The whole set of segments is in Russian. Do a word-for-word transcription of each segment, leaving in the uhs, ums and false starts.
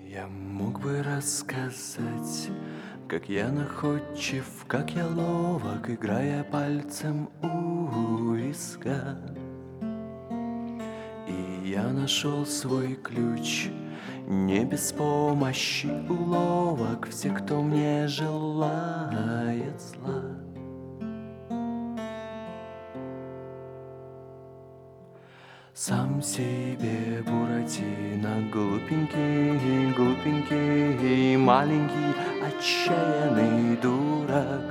Я мог бы рассказать, как я находчив, как я ловок, играя пальцем у виска. И я нашел свой ключ, не без помощи уловок, все, кто мне желает зла. Сам себе Буратино, глупенький, глупенький, маленький, отчаянный дурак.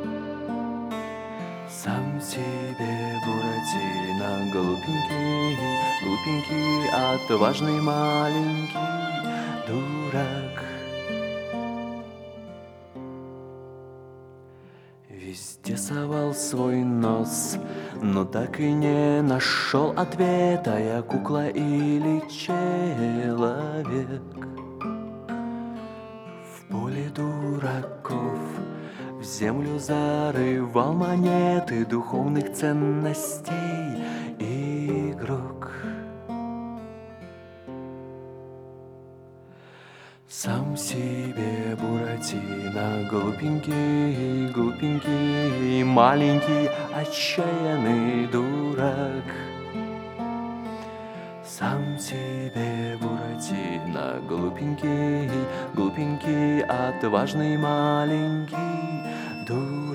Сам себе Буратино, глупенький, глупенький, отважный, маленький дурак. Везде совал свой нос, но так и не нашел ответа, я кукла или человек. В поле дураков в землю зарывал монеты духовных ценностей игрок. Сам себе Буратино, глупенький, глупенький, маленький, отчаянный дурак. Сам себе Буратино, глупенький, глупенький, отважный, маленький дурак.